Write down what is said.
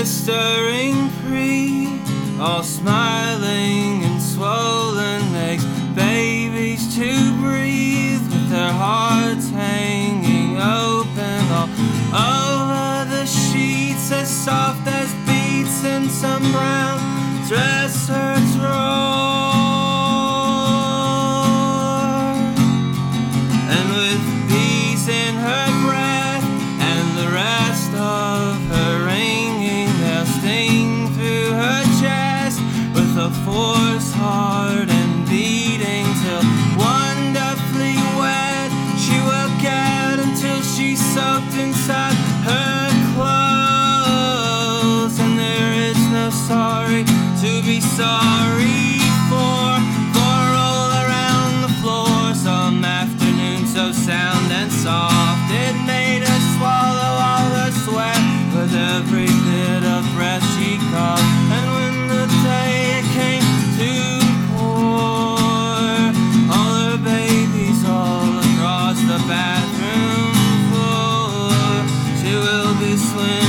blistering free, all smiling and swollen legs, babies to breathe with their hearts hanging open all over the sheets, as soft as beats in some brown dress hurts roar, and with peace in her breath and the rest of her ringing, they'll sting through her chest with a force hard and beating till wonderfully wet she will get, until she's soaked inside her clothes. And there is no sorry to be sorry for roll around the floor some afternoon so sound and soft it made her swallow all her sweat with every bit of breath she caught. And when the day came to pour all her babies all across the bathroom floor, she will be swimming